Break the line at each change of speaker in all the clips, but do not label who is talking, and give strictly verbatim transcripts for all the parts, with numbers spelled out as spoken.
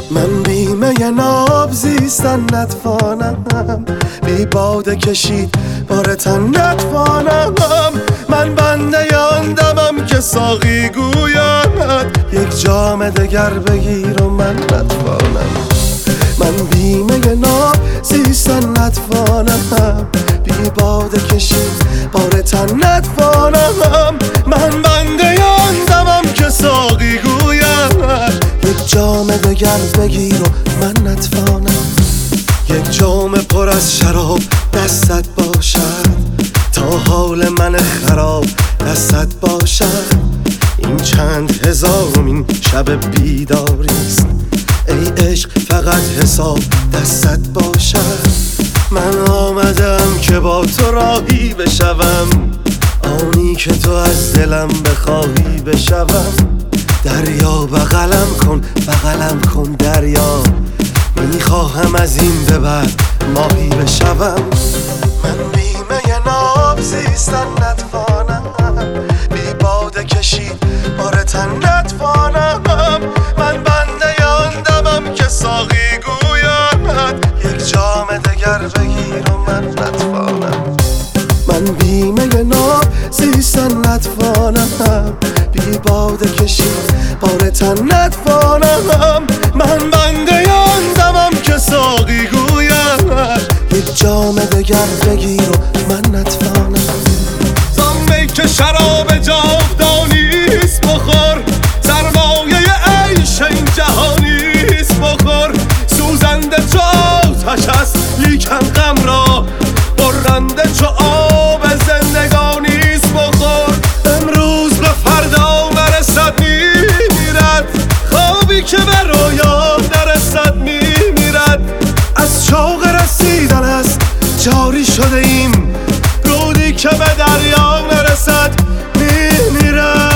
من بیمه ناب زیستن نتوانم، بی باده کشید بار تن نتوانم. من بنده آن دمم که ساقی گوید یک جام دگر بگیر و من نتوانم. من بیمه ناب زیستن نتوانم، بی باده کشید بار تن نتوانم. من بنده آن دمم که ساقی گوید یک جام دگر بگیر و من نتوانم. یک جام پر از شراب دستت باشد تا حال من خراب دستت باشد. این چند هزارمین شب بیداریست، ای عشق فقط حساب دستت باشد. من آمدم که با تو راهی بشوم، آنی که تو از دلم بخواهی بشوم. دریا بغلم کن بغلم کن دریا، میخواهم از این به بعد ماهی بشوم. من بیمه ناب زیستن نتوانم، بی باده کشید بار تن نتوانم. من بنده آن دمم که ساقی گوید یک جام دگر بگیر و من نتوانم. من بیمه ناب زیستن نتوانم، بی باده کشید بار تن نتوانم. من بنده آن دمم که ساقی گوید یک جام دگر بگیر و من نتوانم.
زان می که شراب جاودانیست بخور، سرمایه عیش این جهانیست بخور. سوزنده چو آتش است لیکن غم را، برنده چو آب زندگانیست بخور. امروز به فردا نرسد میمیرد، خوابی که به رویا نرسد میمیرد. از شوق رسیدن است جاری شده ایم، رودی که به دریا نرسد میمیرد.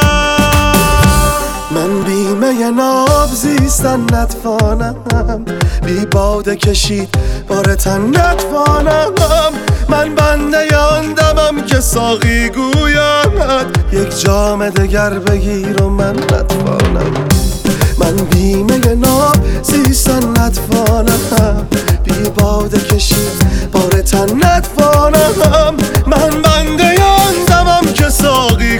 من بیمه ناب زیستن نتوانم، بی باده کشید بار تن نتوانم. من بنده آن دمم که ساقی گوید یک جام دگر بگیر و من نتوانم. من بیمه ناب زیستن نتوانم، بی باده کشید بار تن نتوانم. من بنده آن دمم که ساقی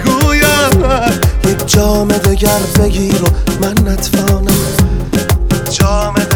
گوید یک جام دگر بگیر و من نتوانم. جام